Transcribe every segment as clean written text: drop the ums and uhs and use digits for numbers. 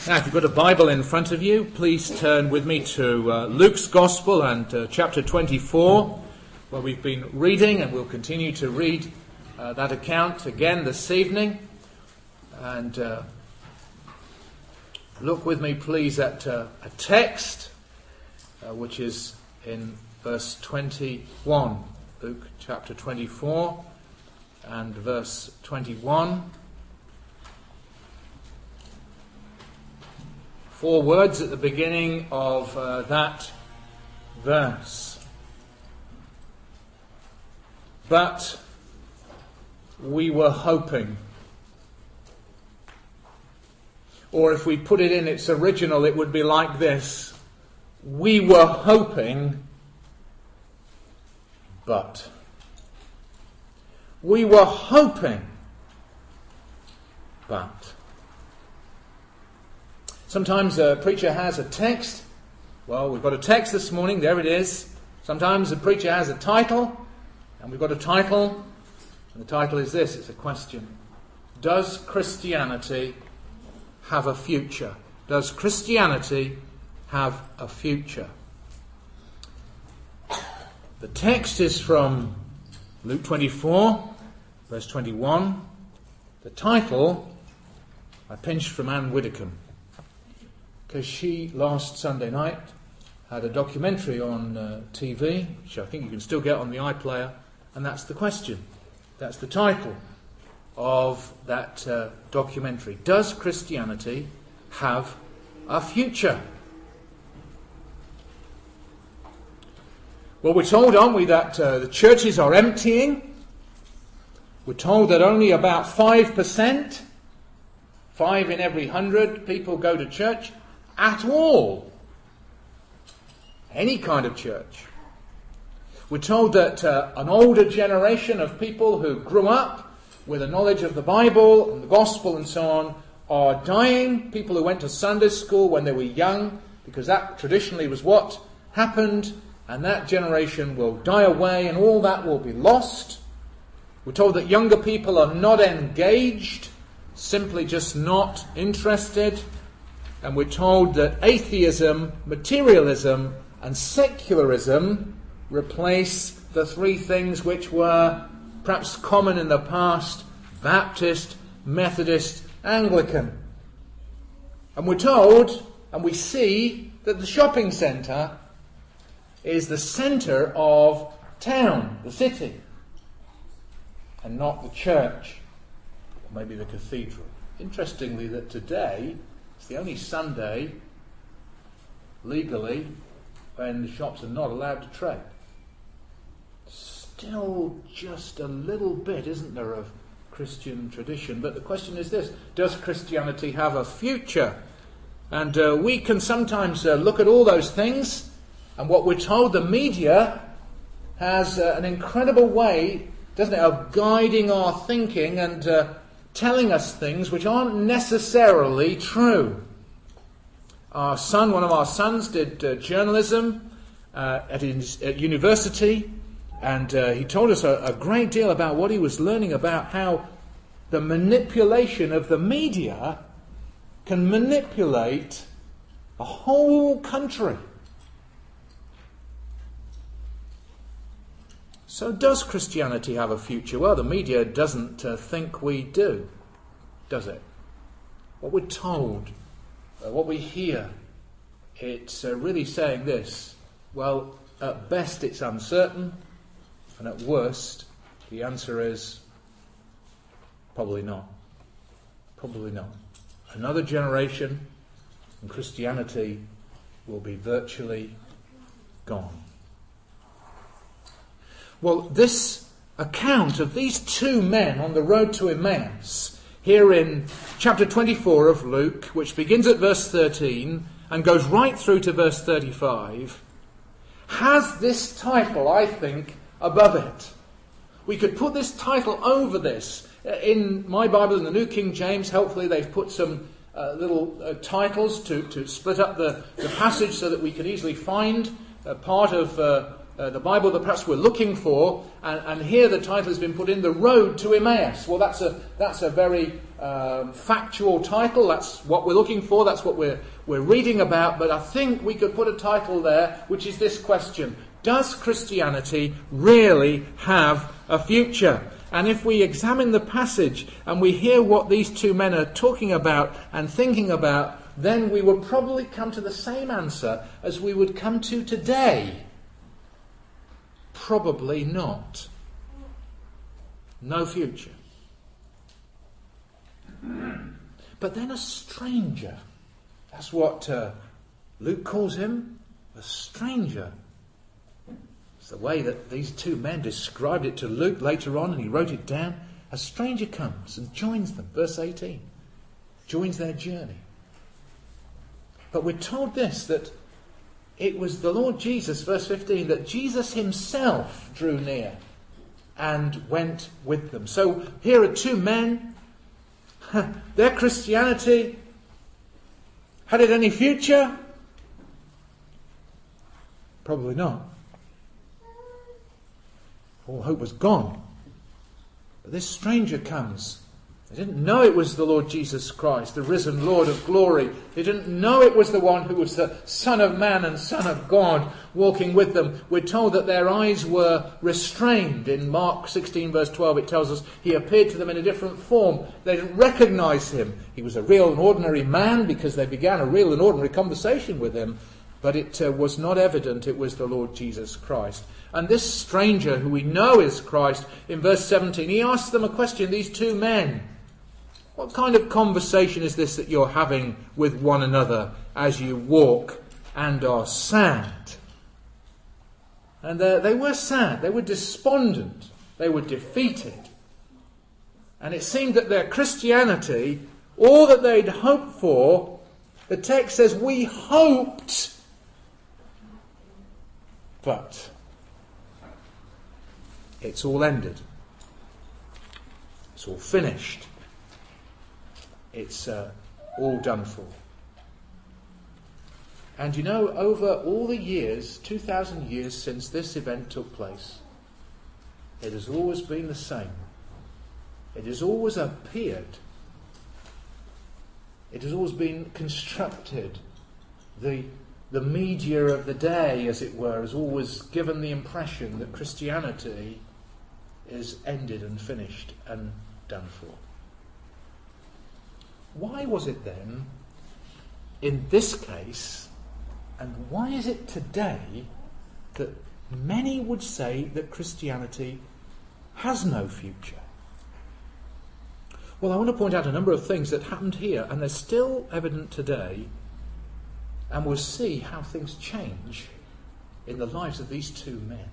Now, if you've got a Bible in front of you, please turn with me to Luke's Gospel and chapter 24, where we've been reading, and we'll continue to read that account again this evening. And look with me, please, at a text which is in verse 21. Luke chapter 24 and verse 21. 4 words at the beginning of that verse. But we were hoping. Or if we put it in its original, it would be like this. We were hoping, but. We were hoping, but. Sometimes a preacher has a text. Well, we've got a text this morning. There it is. Sometimes a preacher has a title. And we've got a title. And the title is this. It's a question. Does Christianity have a future? Does Christianity have a future? The text is from Luke 24, verse 21. The title I pinched from Anne Widdecombe, because she, last Sunday night, had a documentary on TV, which I think you can still get on the iPlayer, and that's the question. That's the title of that documentary. Does Christianity have a future? Well, we're told, aren't we, that the churches are emptying. We're told that only about 5%, 5 in every 100 people go to church at all. Any kind of church. We're told that an older generation of people who grew up with a knowledge of the Bible and the gospel and so on are dying. People who went to Sunday school when they were young, because that traditionally was what happened, and that generation will die away and all that will be lost. We're told that younger people are not engaged, simply just not interested. And we're told that atheism, materialism, and secularism replace the 3 things which were perhaps common in the past: Baptist, Methodist, Anglican. And we're told, and we see, that the shopping centre is the centre of town, the city, and not the church, or maybe the cathedral. Interestingly, that today it's the only Sunday, legally, when the shops are not allowed to trade. Still just a little bit, isn't there, of Christian tradition. But the question is this: does Christianity have a future? And we can sometimes look at all those things, and what we're told, the media has an incredible way, doesn't it, of guiding our thinking and telling us things which aren't necessarily true. One of our sons did journalism at university, and he told us a great deal about what he was learning about how the manipulation of the media can manipulate a whole country. So does Christianity have a future? Well, the media doesn't think we do, does it? What we're told, what we hear, it's really saying this: well, at best it's uncertain, and at worst the answer is probably not. Probably not. Another generation and Christianity will be virtually gone. Well, this account of these 2 men on the road to Emmaus, here in chapter 24 of Luke, which begins at verse 13 and goes right through to verse 35, has this title, I think, above it. We could put this title over this. In my Bible, in the New King James, helpfully they've put some little titles to split up the passage so that we can easily find part of the Bible that perhaps we're looking for, and here the title has been put in, The Road to Emmaus. Well, that's a very factual title. That's what we're looking for. That's what we're reading about. But I think we could put a title there, which is this question: does Christianity really have a future? And if we examine the passage and we hear what these two men are talking about and thinking about, then we would probably come to the same answer as we would come to today. Probably not. No future. But then a stranger. That's what Luke calls him. A stranger. It's the way that these two men described it to Luke later on, and he wrote it down. A stranger comes and joins them. Verse 18. Joins their journey. But we're told this, that it was the Lord Jesus, verse 15, that Jesus himself drew near and went with them. So here are two men. Their Christianity, had it any future? Probably not. All hope was gone. But this stranger comes. They didn't know it was the Lord Jesus Christ, the risen Lord of glory. They didn't know it was the one who was the Son of Man and Son of God walking with them. We're told that their eyes were restrained. In Mark 16 verse 12 it tells us he appeared to them in a different form. They didn't recognize him. He was a real and ordinary man because they began a real and ordinary conversation with him. But it was not evident it was the Lord Jesus Christ. And this stranger, who we know is Christ, in verse 17, he asks them a question, these two men. What kind of conversation is this that you're having with one another as you walk and are sad? And they were sad. They were despondent. They were defeated. And it seemed that their Christianity, all that they'd hoped for, the text says, we hoped, but it's all ended. It's all finished. It's all done for. And you know, over all the years, 2,000 years since this event took place, it has always been the same. It has always appeared. It has always been constructed. The media of the day, as it were, has always given the impression that Christianity is ended and finished and done for. Why was it then, in this case, and why is it today, that many would say that Christianity has no future? Well, I want to point out a number of things that happened here, and they're still evident today, and we'll see how things change in the lives of these two men.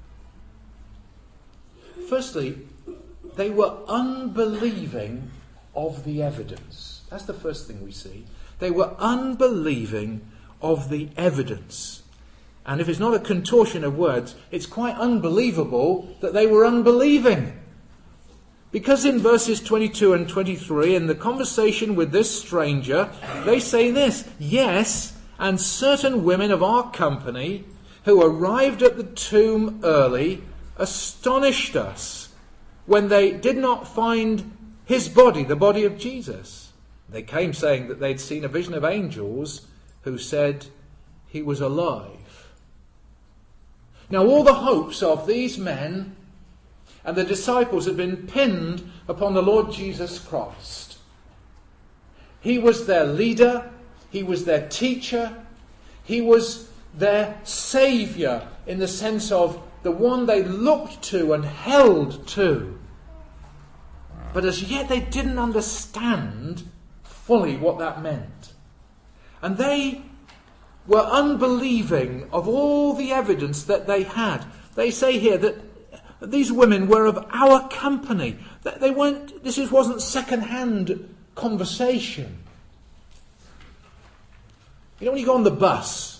Firstly, they were unbelieving of the evidence. That's the first thing we see. They were unbelieving of the evidence. And if it's not a contortion of words, it's quite unbelievable that they were unbelieving. Because in verses 22 and 23, in the conversation with this stranger, they say this, yes, and certain women of our company who arrived at the tomb early astonished us when they did not find his body, the body of Jesus. They came saying that they'd seen a vision of angels who said he was alive. Now all the hopes of these men and the disciples had been pinned upon the Lord Jesus Christ. He was their leader. He was their teacher. He was their saviour in the sense of the one they looked to and held to. But as yet they didn't understand fully what that meant. And they were unbelieving of all the evidence that they had. They say here that these women were of our company. They weren't. This wasn't second-hand conversation. You know, when you go on the bus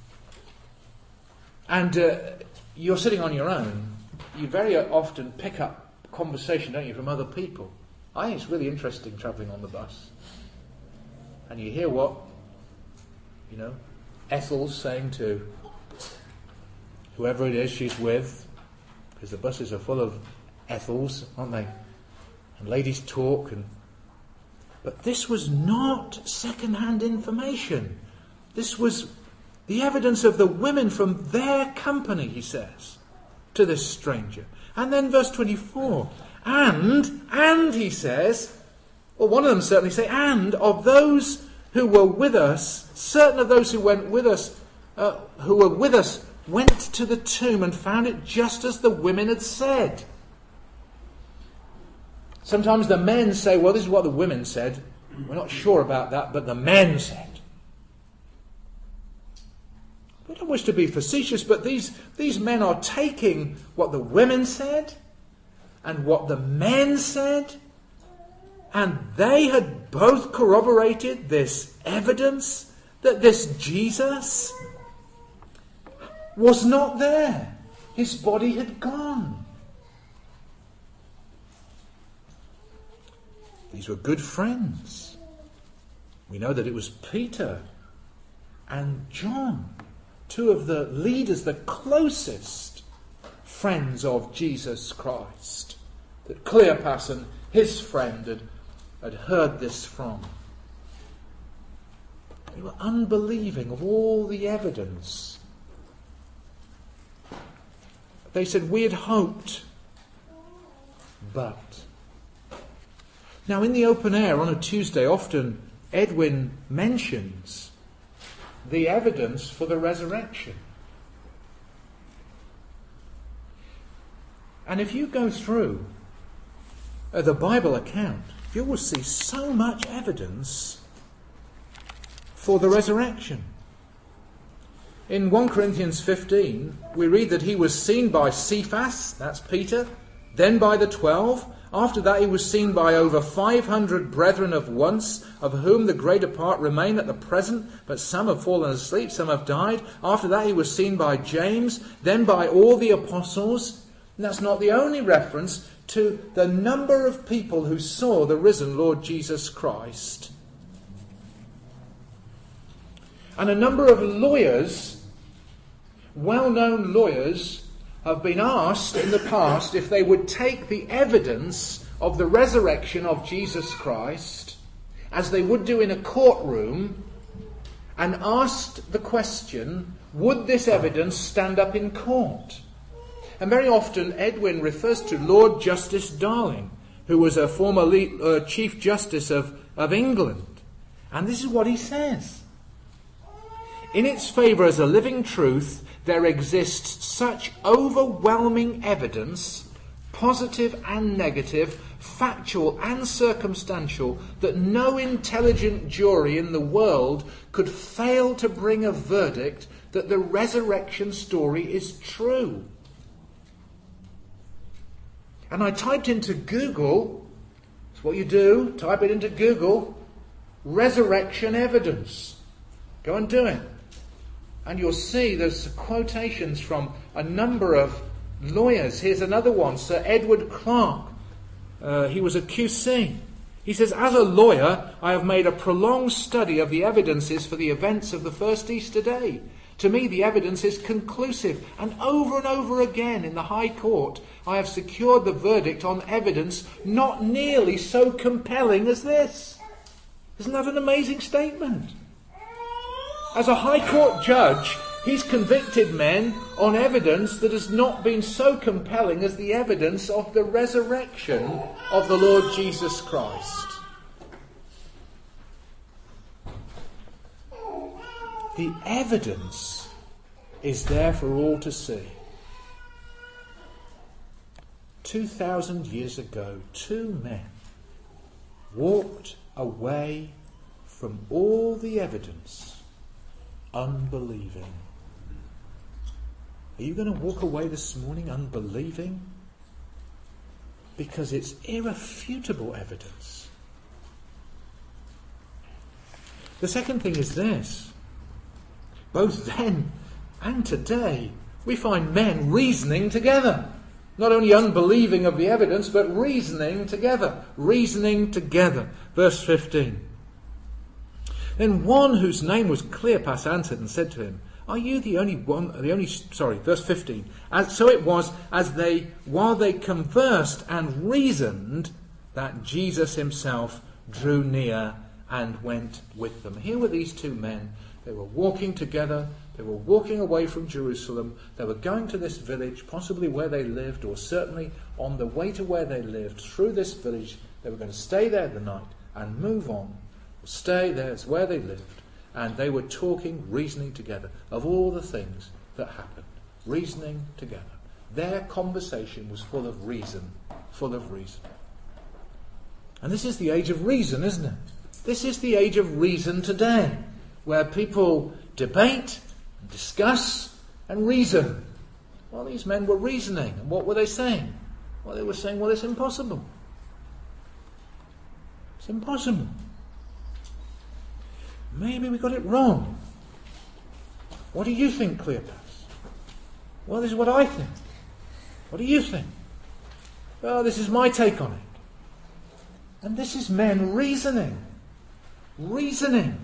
and you're sitting on your own, you very often pick up conversation, don't you, from other people. I think it's really interesting travelling on the bus. And you hear what, Ethel's saying to whoever it is she's with, because the buses are full of Ethels, aren't they? And ladies talk. But this was not second-hand information. This was the evidence of the women from their company, he says, to this stranger. And then verse 24, and he says, well, one of them certainly say, and of those who were with us, certain of those who were with us, went to the tomb and found it just as the women had said. Sometimes the men say, well, this is what the women said. We're not sure about that, but the men said. We don't wish to be facetious, but these men are taking what the women said and what the men said, and they had both corroborated this evidence that this Jesus was not there. His body had gone. These were good friends. We know that it was Peter and John, two of the leaders, the closest friends of Jesus Christ, that Cleopas and his friend had heard this from. They were unbelieving of all the evidence. They said, we had hoped, but... Now, in the open air on a Tuesday, often Edwin mentions the evidence for the resurrection. And if you go through the Bible account, you will see so much evidence for the resurrection. In 1 Corinthians 15, we read that he was seen by Cephas, that's Peter, then by the 12. After that he was seen by over 500 brethren of once, of whom the greater part remain at the present, but some have fallen asleep, some have died. After that he was seen by James, then by all the apostles. And that's not the only reference to the number of people who saw the risen Lord Jesus Christ. And a number of lawyers, well-known lawyers, have been asked in the past if they would take the evidence of the resurrection of Jesus Christ, as they would do in a courtroom, and asked the question, would this evidence stand up in court? And very often Edwin refers to Lord Justice Darling, who was a former Chief Justice of England. And this is what he says. In its favour as a living truth, there exists such overwhelming evidence, positive and negative, factual and circumstantial, that no intelligent jury in the world could fail to bring a verdict that the resurrection story is true. And I typed into Google, that's what you do, type it into Google, resurrection evidence. Go and do it. And you'll see there's quotations from a number of lawyers. Here's another one, Sir Edward Clarke. He was a QC. He says, as a lawyer, I have made a prolonged study of the evidences for the events of the first Easter day. To me, the evidence is conclusive. And over again in the High Court, I have secured the verdict on evidence not nearly so compelling as this. Isn't that an amazing statement? As a High Court judge, he's convicted men on evidence that has not been so compelling as the evidence of the resurrection of the Lord Jesus Christ. The evidence is there for all to see. 2,000 years ago, two men walked away from all the evidence unbelieving. Are you going to walk away this morning unbelieving? Because it's irrefutable evidence. The second thing is this. Both then and today, we find men reasoning together. Not only unbelieving of the evidence, but reasoning together. Reasoning together. Verse 15. Then one whose name was Cleopas answered and said to him, Are you the only one, verse 15. So it was while they conversed and reasoned, that Jesus himself drew near and went with them. Here were these two men. They were walking together. They were walking away from Jerusalem. They were going to this village, possibly where they lived, or certainly on the way to where they lived, through this village. They were going to stay there the night and move on. Stay there, it's where they lived. And they were talking, reasoning together of all the things that happened. Reasoning together. Their conversation was full of reason. Full of reason. And this is the age of reason, isn't it? This is the age of reason today, where people debate, discuss, and reason. Well, these men were reasoning. And what were they saying? Well, they were saying, well, it's impossible. It's impossible. Maybe we got it wrong. What do you think, Cleopas? Well, this is what I think. What do you think? Well, this is my take on it. And this is men reasoning. Reasoning.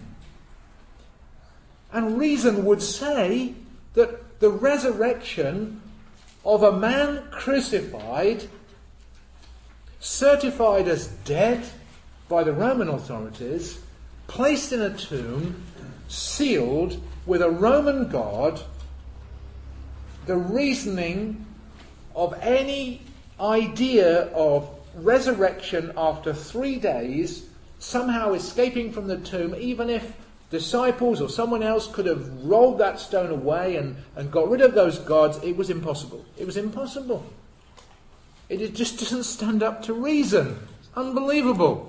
And reason would say that the resurrection of a man crucified, certified as dead by the Roman authorities, placed in a tomb, sealed with a Roman guard, the reasoning of any idea of resurrection after 3 days, somehow escaping from the tomb, even if disciples or someone else could have rolled that stone away and got rid of those gods, it was impossible. It was impossible. It just doesn't stand up to reason. It's unbelievable.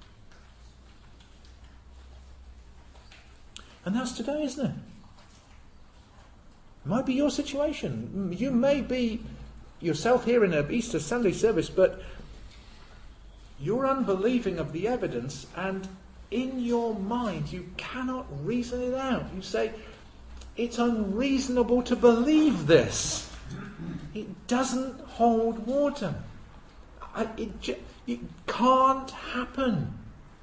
And that's today, isn't it? It might be your situation. You may be yourself here in an Easter Sunday service, but you're unbelieving of the evidence, and in your mind you cannot reason it out. You say, it's unreasonable to believe this. It doesn't hold water. It can't happen.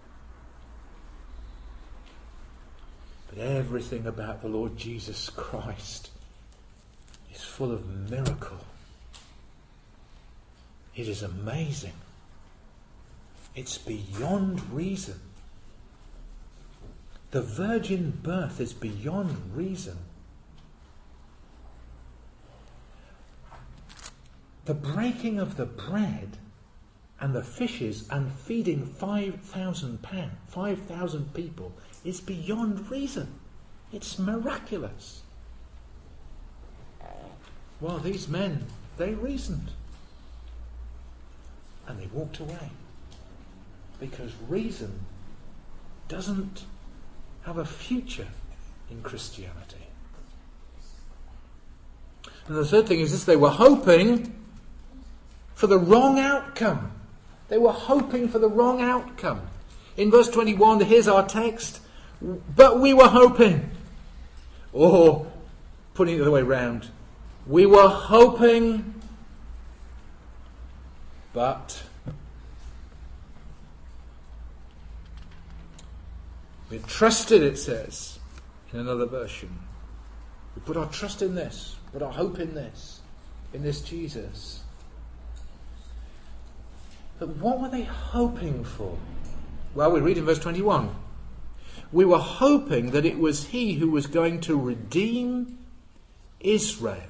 But everything about the Lord Jesus Christ is full of miracle. It is amazing. It's beyond reason. The virgin birth is beyond reason. The breaking of the bread and the fishes and feeding 5,000 people is beyond reason. It's miraculous. Well, these men, they reasoned. And they walked away. Because reason doesn't have a future in Christianity. And the third thing is this: they were hoping for the wrong outcome. They were hoping for the wrong outcome. In verse 21, here's our text. But we were hoping. Or, putting it the other way round, we were hoping, but we trusted, it says in another version. We put our trust in this, put our hope in this Jesus. But what were they hoping for? Well, we read in verse 21. We were hoping that it was he who was going to redeem Israel.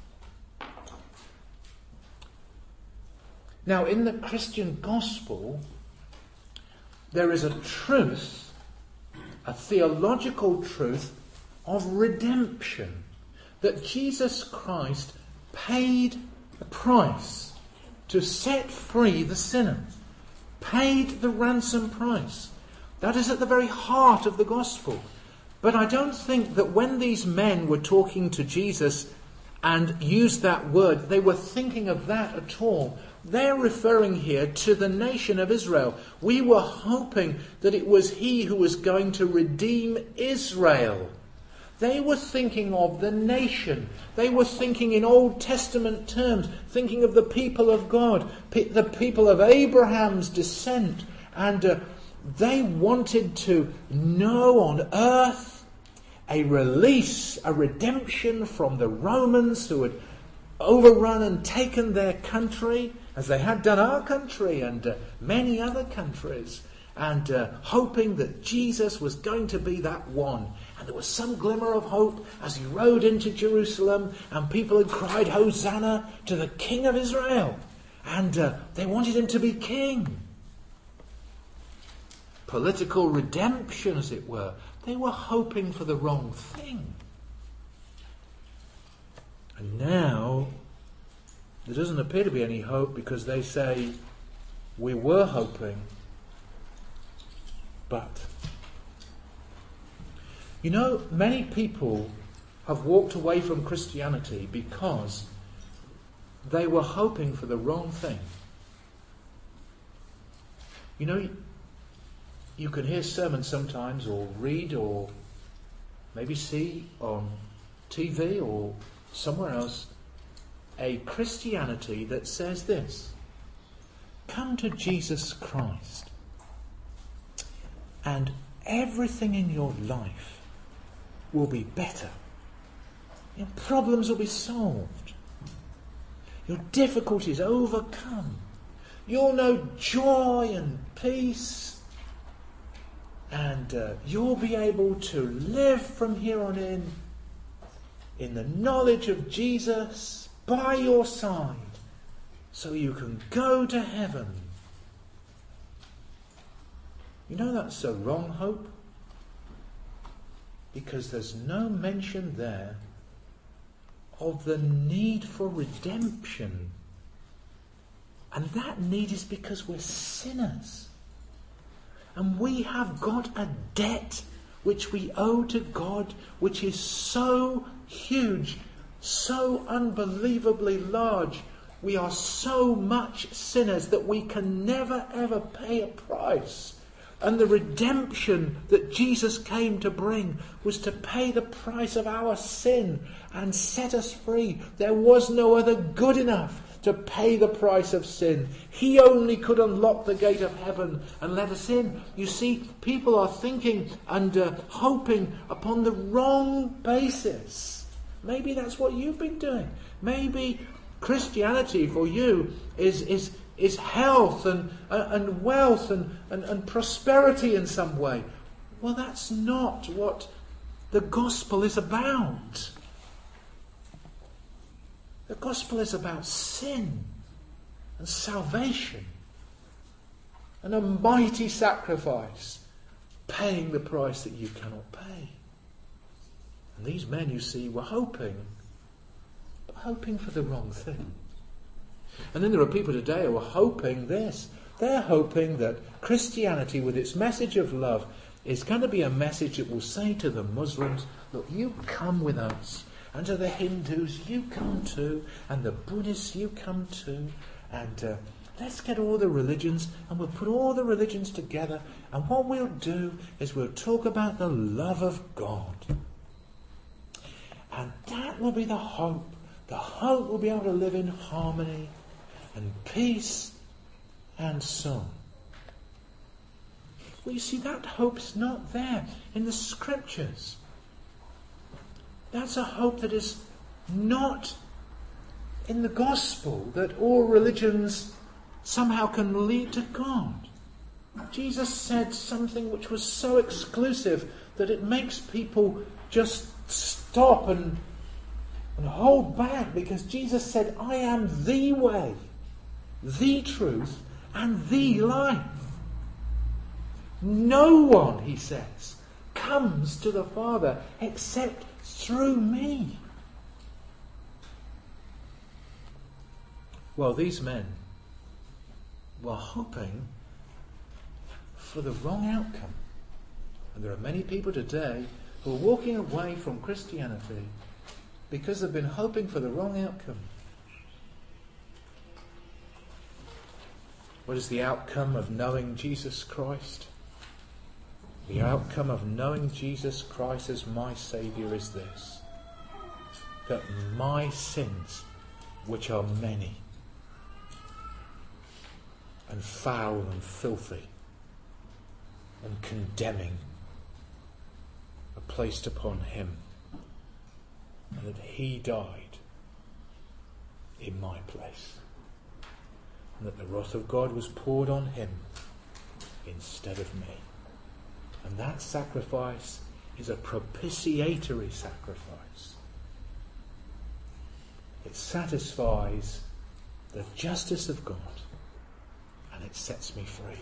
Now, in the Christian gospel, there is a truth, a theological truth of redemption. That Jesus Christ paid the price to set free the sinner. Paid the ransom price. That is at the very heart of the gospel. But I don't think that when these men were talking to Jesus and used that word, they were thinking of that at all. They're referring here to the nation of Israel. We were hoping that it was he who was going to redeem Israel. They were thinking of the nation. They were thinking in Old Testament terms, thinking of the people of God, the people of Abraham's descent. And they wanted to know on earth a release, a redemption from the Romans who had overrun and taken their country, as they had done our country and many other countries, and hoping that Jesus was going to be that one. And there was some glimmer of hope as he rode into Jerusalem, and people had cried, "Hosanna to the King of Israel." And they wanted him to be king. Political redemption, as it were. They were hoping for the wrong thing. And now, there doesn't appear to be any hope, because they say, "We were hoping, but..." You know, many people have walked away from Christianity because they were hoping for the wrong thing. You know, you can hear sermons sometimes, or read, or maybe see on TV or somewhere else, a Christianity that says this: come to Jesus Christ and everything in your life will be better. Your problems will be solved. Your difficulties overcome. You'll know joy and peace. And you'll be able to live from here on in the knowledge of Jesus by your side, so you can go to heaven. You know, that's a wrong hope, because there's no mention there of the need for redemption. And that need is because we're sinners. And we have got a debt which we owe to God, which is so huge, so unbelievably large. We are so much sinners that we can never ever pay a price. And the redemption that Jesus came to bring was to pay the price of our sin and set us free. There was no other good enough to pay the price of sin. He only could unlock the gate of heaven and let us in. You see, people are thinking and hoping upon the wrong basis. Maybe that's what you've been doing. Maybe Christianity for you is health and wealth and prosperity in some way. Well, that's not what the gospel is about. The gospel is about sin and salvation and a mighty sacrifice, paying the price that you cannot pay. And these men, you see, were hoping for the wrong thing. And then there are people today who are hoping this. They're hoping that Christianity, with its message of love, is going to be a message that will say to the Muslims, look, you come with us. And to the Hindus, you come too. And the Buddhists, you come too. And let's get all the religions, and we'll put all the religions together. And what we'll do is we'll talk about the love of God. And that will be the hope. The hope will be able to live in harmony and peace and so on. Well, you see, that hope's not there in the Scriptures. That's a hope that is not in the gospel, that all religions somehow can lead to God. Jesus said something which was so exclusive that it makes people just stop and hold back, because Jesus said, I am the way, the truth, and the life. No one, he says, comes to the Father except through me. Well, these men were hoping for the wrong outcome. And there are many people today who are walking away from Christianity because they've been hoping for the wrong outcome. What is the outcome of knowing Jesus Christ? The outcome of knowing Jesus Christ as my Saviour is this: that my sins, which are many and foul and filthy and condemning, are placed upon him, and that he died in my place, and that the wrath of God was poured on him instead of me. And that sacrifice is a propitiatory sacrifice. It satisfies the justice of God, and it sets me free.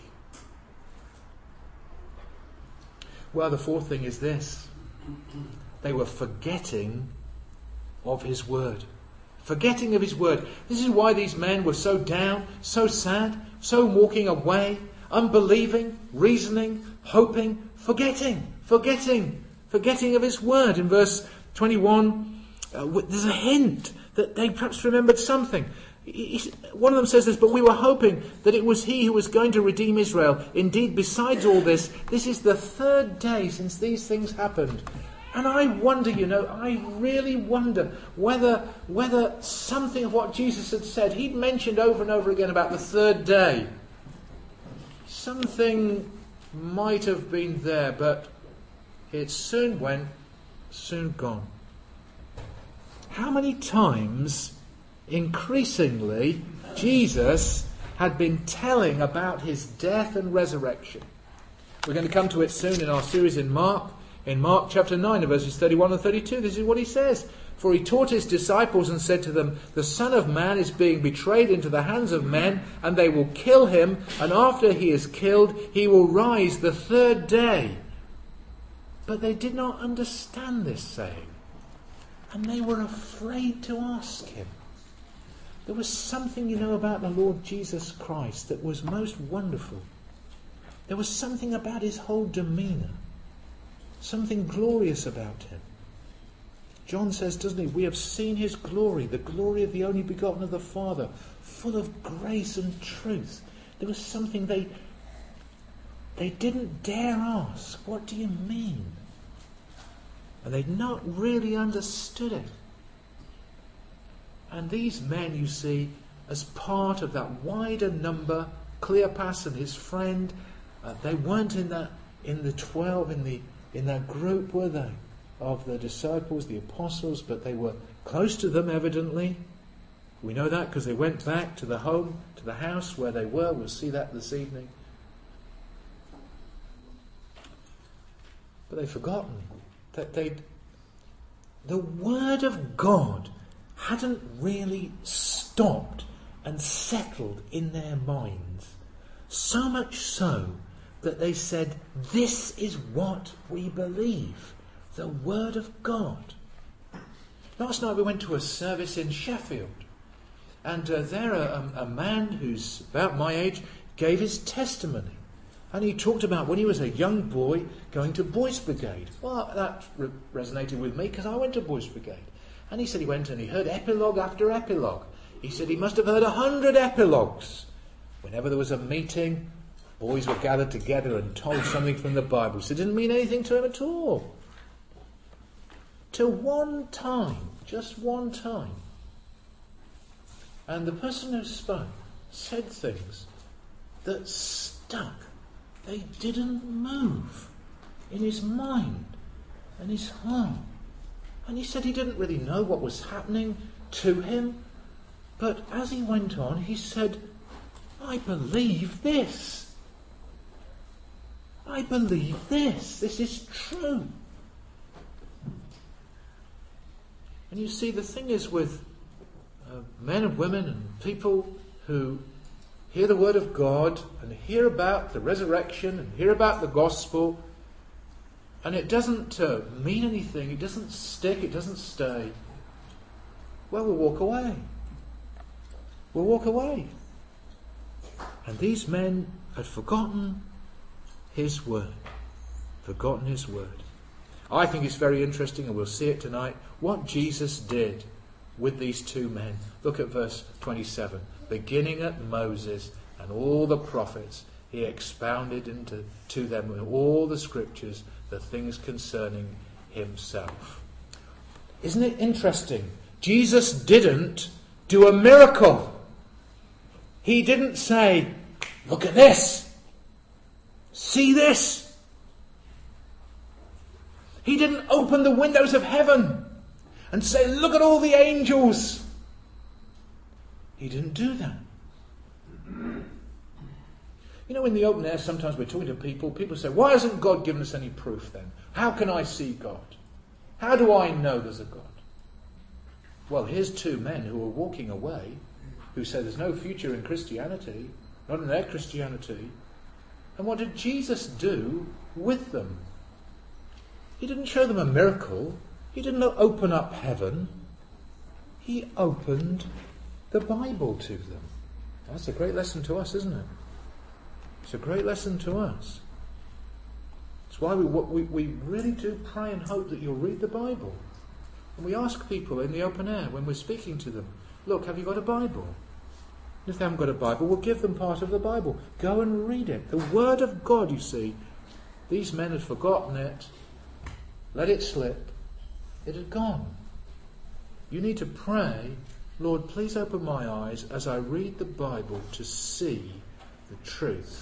Well, the fourth thing is this. They were forgetting of his word. Forgetting of his word. This is why these men were so down, so sad, so walking away, unbelieving, reasoning, hoping, forgetting of his word. In verse 21, there's a hint that they perhaps remembered something. One of them says this, but we were hoping that it was he who was going to redeem Israel. Indeed, besides all this, this is the third day since these things happened. And I wonder, I really wonder whether something of what Jesus had said, he'd mentioned over and over again about the third day. Something might have been there, but it soon went, soon gone. How many times, increasingly, Jesus had been telling about his death and resurrection? We're going to come to it soon in our series in Mark. In Mark chapter 9, verses 31 and 32, this is what he says. For he taught his disciples and said to them, the Son of Man is being betrayed into the hands of men, and they will kill him, and after he is killed, he will rise the third day. But they did not understand this saying, and they were afraid to ask him. There was something, about the Lord Jesus Christ that was most wonderful. There was something about his whole demeanour. Something glorious about him. John says, doesn't he, we have seen his glory, the glory of the only begotten of the Father, full of grace and truth. There was something they didn't dare ask. What do you mean? And they'd not really understood it. And these men, you see, as part of that wider number, Cleopas and his friend, they weren't in the 12, in that group, were they, of the disciples, the apostles, but they were close to them, evidently. We know that because they went back to the house where they were. We'll see that this evening. But they'd forgotten that the Word of God hadn't really stopped and settled in their minds. So much so that they said, this is what we believe, the Word of God. Last night we went to a service in Sheffield, and there a man who's about my age gave his testimony. And he talked about when he was a young boy going to Boys Brigade. Well, that resonated with me because I went to Boys Brigade. And he said he went and he heard epilogue after epilogue. He said he must have heard 100 epilogues. Whenever there was a meeting, boys were gathered together and told something from the Bible. So it didn't mean anything to him at all. Till one time, just one time. And the person who spoke said things that stuck. They didn't move in his mind and his heart. And he said he didn't really know what was happening to him. But as he went on, he said, I believe this. I believe this. This is true. And you see, the thing is with men and women and people who hear the word of God and hear about the resurrection and hear about the gospel, and it doesn't mean anything, it doesn't stick, it doesn't stay, well, we'll walk away. We'll walk away. And these men had forgotten his word. Forgotten his word. I think it's very interesting, and we'll see it tonight, what Jesus did with these two men. Look at verse 27. Beginning at Moses and all the prophets, he expounded to them in all the scriptures the things concerning himself. Isn't it interesting? Jesus didn't do a miracle. He didn't say, look at this. See this. He didn't open the windows of heaven and say, look at all the angels. He didn't do that. You know, in the open air, sometimes we're talking to people say, why hasn't God given us any proof then? How can I see God? How do I know there's a God? Well, here's two men who are walking away, who say there's no future in Christianity, not in their Christianity. And what did Jesus do with them? He didn't show them a miracle. He didn't open up heaven. He opened the Bible to them. That's a great lesson to us, isn't it? It's a great lesson to us. It's why we really do pray and hope that you'll read the Bible. And we ask people in the open air when we're speaking to them, look, have you got a Bible? And if they haven't got a Bible, we'll give them part of the Bible. Go and read it. The Word of God, you see. These men had forgotten it. Let it slip. It had gone. You need to pray, Lord, please open my eyes as I read the Bible to see the truth.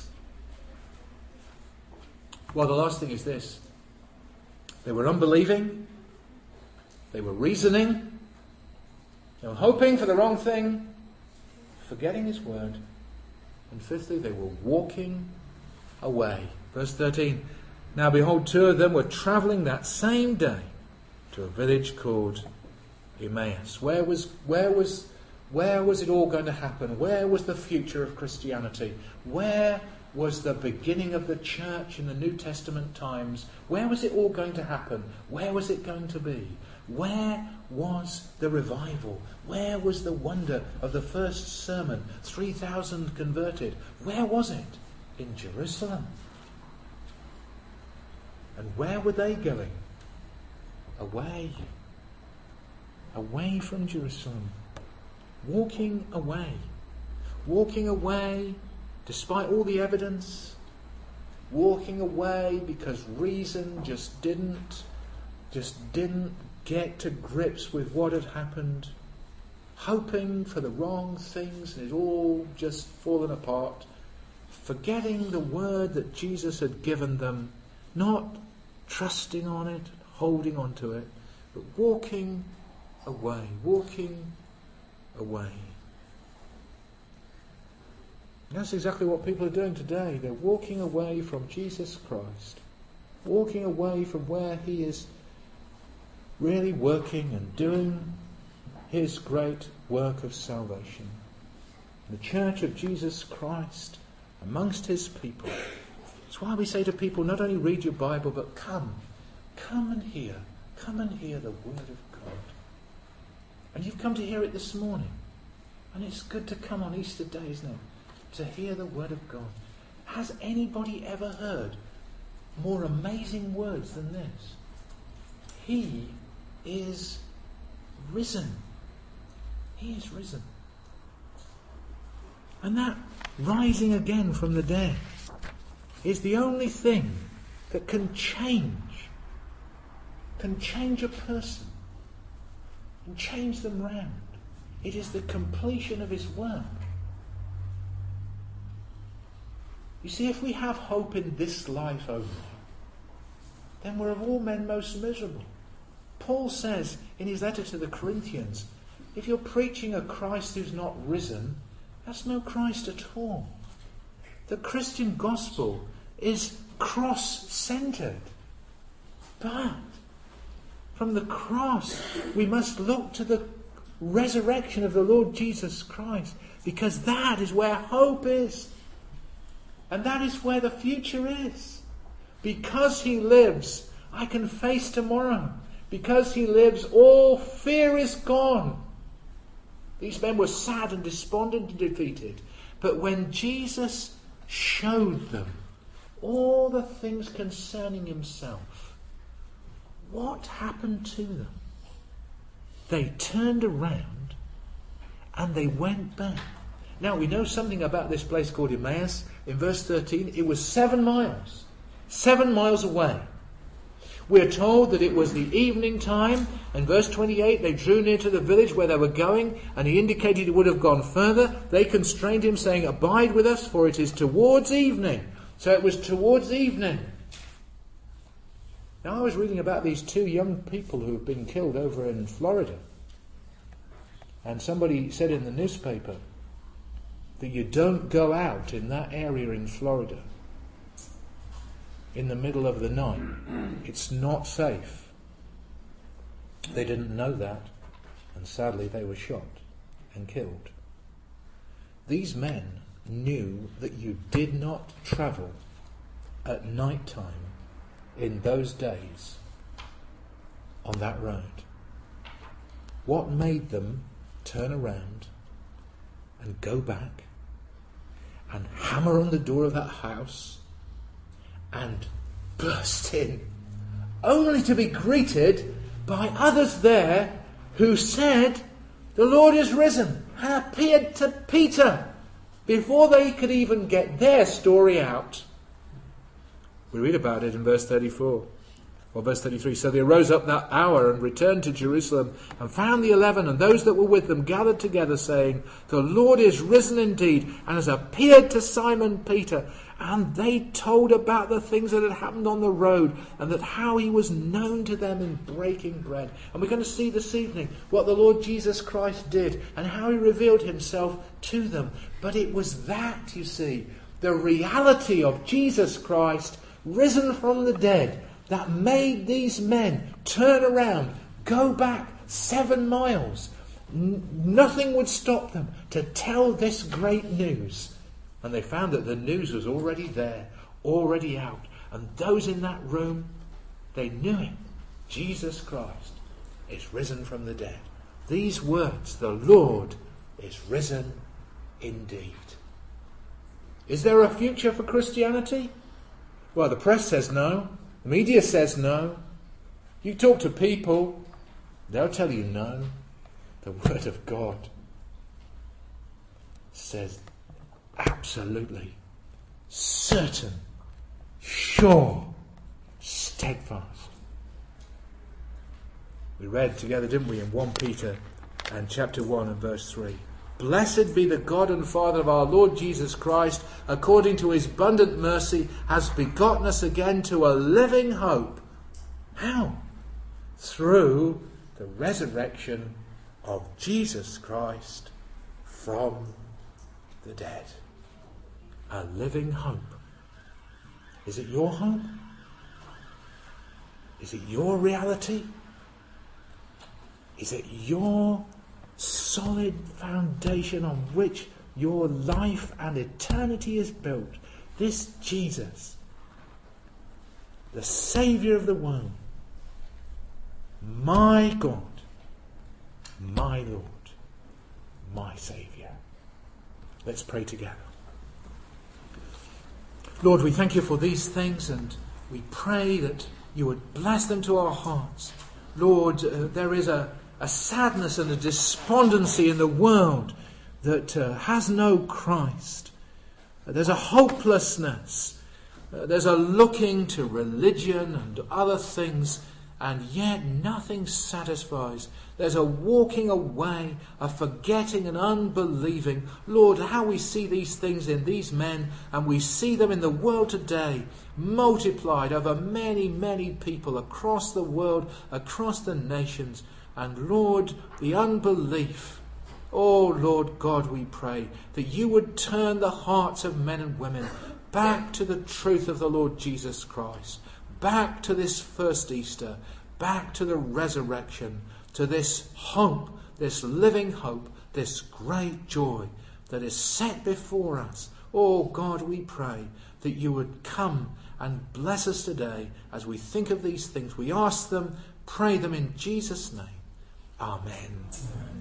Well, the last thing is this. They were unbelieving. They were reasoning. They were hoping for the wrong thing. Forgetting his word. And fifthly, they were walking away. Verse 13. Now behold, two of them were travelling that same day to a village called Emmaus. Where was it all going to happen? Where was the future of Christianity? Where was the beginning of the church in the New Testament times? Where was it all going to happen? Where was it going to be? Where was the revival? Where was the wonder of the first sermon? 3,000 converted. Where was it? In Jerusalem. And where were they going? Away. Away from Jerusalem. Walking away. Walking away despite all the evidence. Walking away because reason just didn't get to grips with what had happened. Hoping for the wrong things and it all just fallen apart. Forgetting the word that Jesus had given them. Not trusting on it, holding on to it, but walking away. Walking away. That's exactly what people are doing today. They're walking away from Jesus Christ. Walking away from where he is really working and doing his great work of salvation. The church of Jesus Christ amongst his people. That's why we say to people, not only read your Bible, but come and hear the word of God. And you've come to hear it this morning. And it's good to come on Easter Day, isn't it? To hear the word of God. Has anybody ever heard more amazing words than this? He is risen. He is risen. And that rising again from the dead is the only thing that can change a person and change them round. It is the completion of his work. You see, if we have hope in this life only, then we're of all men most miserable. Paul says in his letter to the Corinthians, if you're preaching a Christ who's not risen, that's no Christ at all. The Christian gospel is cross-centered. But from the cross, we must look to the resurrection of the Lord Jesus Christ, because that is where hope is. And that is where the future is. Because he lives, I can face tomorrow. Because he lives, all fear is gone. These men were sad and despondent and defeated. But when Jesus showed them all the things concerning himself, what happened to them? They turned around and they went back. Now we know something about this place called Emmaus. In verse 13, it was 7 miles. 7 miles away. We're told that it was the evening time. In verse 28, they drew near to the village where they were going, and he indicated he would have gone further. They constrained him, saying, abide with us, for it is towards evening. So it was towards evening. Now, I was reading about these 2 young people who have been killed over in Florida. And somebody said in the newspaper that you don't go out in that area in Florida in the middle of the night. It's not safe. They didn't know that, and sadly they were shot and killed. These men knew that you did not travel at night time in those days on that road. What made them turn around and go back and hammer on the door of that house and burst in, only to be greeted by others there who said, "The Lord is risen," and appeared to Peter before they could even get their story out? We read about it in verse 34. Or verse 33. So they arose up that hour and returned to Jerusalem and found the 11 and those that were with them gathered together, saying, "The Lord is risen indeed and has appeared to Simon Peter." And they told about the things that had happened on the road and that how he was known to them in breaking bread. And we're going to see this evening what the Lord Jesus Christ did and how he revealed himself to them. But it was that, you see, the reality of Jesus Christ risen from the dead, that made these men turn around, go back 7 miles. Nothing would stop them to tell this great news. And they found that the news was already there, already out. And those in that room, they knew it. Jesus Christ is risen from the dead. These words, the Lord is risen indeed. Is there a future for Christianity? Well, the press says no. The media says no. You talk to people, they'll tell you no. The Word of God says absolutely, certain, sure, steadfast. We read together, didn't we, in 1 Peter and chapter 1 and verse 3. Blessed be the God and Father of our Lord Jesus Christ, according to his abundant mercy, has begotten us again to a living hope. How? Through the resurrection of Jesus Christ from the dead. A living hope. Is it your hope? Is it your reality? Is it your solid foundation on which your life and eternity is built? This Jesus, the Saviour of the world, my God, my Lord, my Saviour. Let's pray together. Lord, we thank you for these things, and we pray that you would bless them to our hearts. Lord, there is a sadness and a despondency in the world that has no Christ. There's a hopelessness. There's a looking to religion and other things, and yet nothing satisfies. There's a walking away, a forgetting and unbelieving. Lord, how we see these things in these men, and we see them in the world today, multiplied over many, many people across the world, across the nations. And Lord, the unbelief. Oh Lord God, we pray that you would turn the hearts of men and women back to the truth of the Lord Jesus Christ, back to this first Easter, back to the resurrection, to this hope, this living hope, this great joy that is set before us. Oh God, we pray that you would come and bless us today as we think of these things. We ask them, pray them in Jesus' name. Amen.